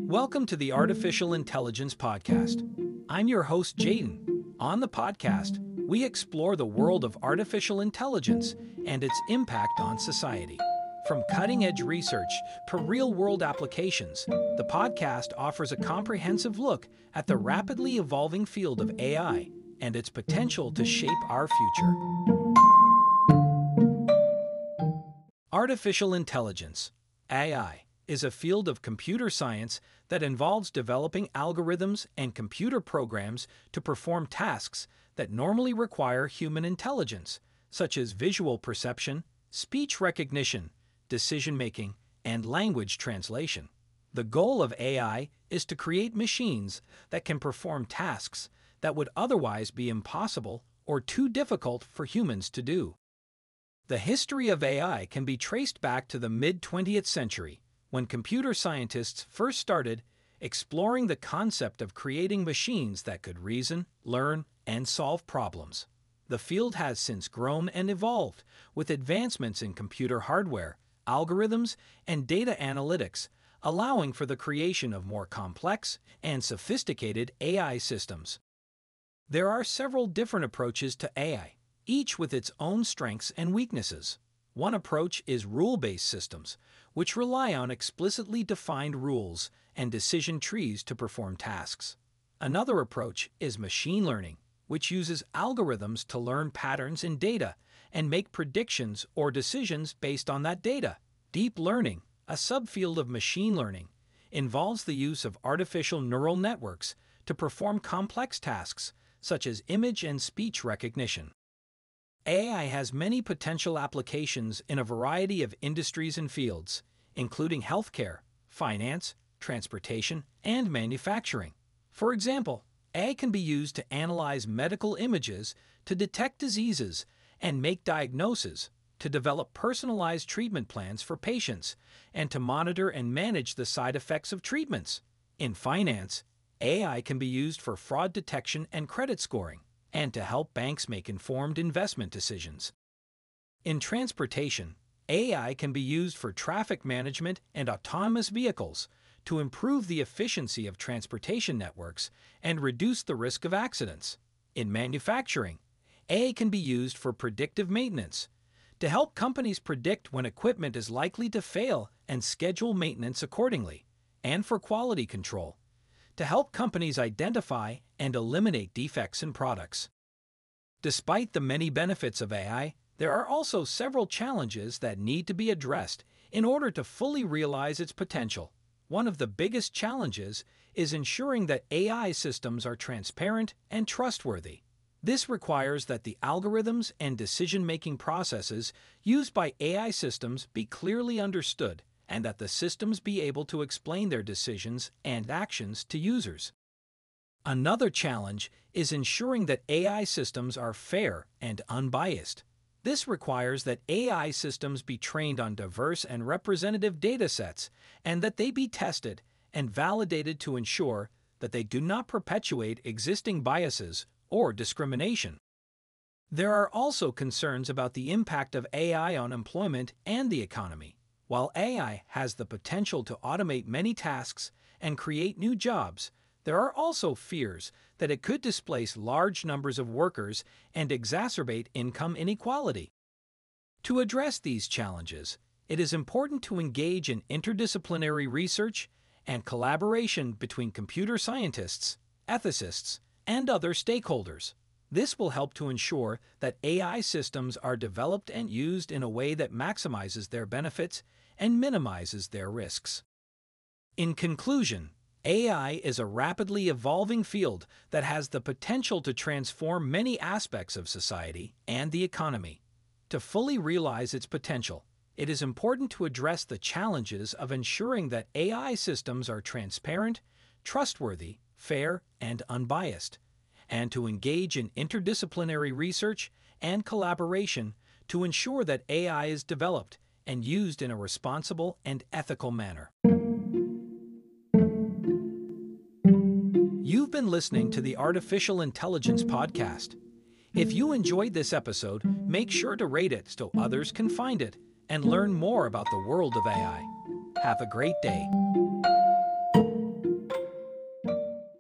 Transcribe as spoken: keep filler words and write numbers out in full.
Welcome to the Artificial Intelligence Podcast. I'm your host, Jaden. On the podcast, we explore the world of artificial intelligence and its impact on society. From cutting-edge research to real-world applications, the podcast offers a comprehensive look at the rapidly evolving field of A I and its potential to shape our future. Artificial intelligence, A I, is a field of computer science that involves developing algorithms and computer programs to perform tasks that normally require human intelligence, such as visual perception, speech recognition, decision-making, and language translation. The goal of A I is to create machines that can perform tasks that would otherwise be impossible or too difficult for humans to do. The history of A I can be traced back to the mid-twentieth century, when computer scientists first started exploring the concept of creating machines that could reason, learn, and solve problems. The field has since grown and evolved, with advancements in computer hardware, algorithms, and data analytics, allowing for the creation of more complex and sophisticated A I systems. There are several different approaches to A I, each with its own strengths and weaknesses. One approach is rule-based systems, which rely on explicitly defined rules and decision trees to perform tasks. Another approach is machine learning, which uses algorithms to learn patterns in data and make predictions or decisions based on that data. Deep learning, a subfield of machine learning, involves the use of artificial neural networks to perform complex tasks such as image and speech recognition. A I has many potential applications in a variety of industries and fields, including healthcare, finance, transportation, and manufacturing. For example, A I can be used to analyze medical images to detect diseases and make diagnoses, to develop personalized treatment plans for patients, and to monitor and manage the side effects of treatments. In finance, A I can be used for fraud detection and credit scoring, and to help banks make informed investment decisions. In transportation, A I can be used for traffic management and autonomous vehicles to improve the efficiency of transportation networks and reduce the risk of accidents. In manufacturing, A I can be used for predictive maintenance, to help companies predict when equipment is likely to fail and schedule maintenance accordingly, and for quality control, to help companies identify and eliminate defects in products. Despite the many benefits of A I, there are also several challenges that need to be addressed in order to fully realize its potential. One of the biggest challenges is ensuring that A I systems are transparent and trustworthy. This requires that the algorithms and decision-making processes used by A I systems be clearly understood, and that the systems be able to explain their decisions and actions to users. Another challenge is ensuring that A I systems are fair and unbiased. This requires that A I systems be trained on diverse and representative datasets, and that they be tested and validated to ensure that they do not perpetuate existing biases or discrimination. There are also concerns about the impact of A I on employment and the economy. While A I has the potential to automate many tasks and create new jobs, there are also fears that it could displace large numbers of workers and exacerbate income inequality. To address these challenges, it is important to engage in interdisciplinary research and collaboration between computer scientists, ethicists, and other stakeholders. This will help to ensure that A I systems are developed and used in a way that maximizes their benefits and minimizes their risks. In conclusion, A I is a rapidly evolving field that has the potential to transform many aspects of society and the economy. To fully realize its potential, it is important to address the challenges of ensuring that A I systems are transparent, trustworthy, fair, and unbiased, and to engage in interdisciplinary research and collaboration to ensure that A I is developed and used in a responsible and ethical manner. You've been listening to the Artificial Intelligence Podcast. If you enjoyed this episode, make sure to rate it so others can find it and learn more about the world of A I. Have a great day.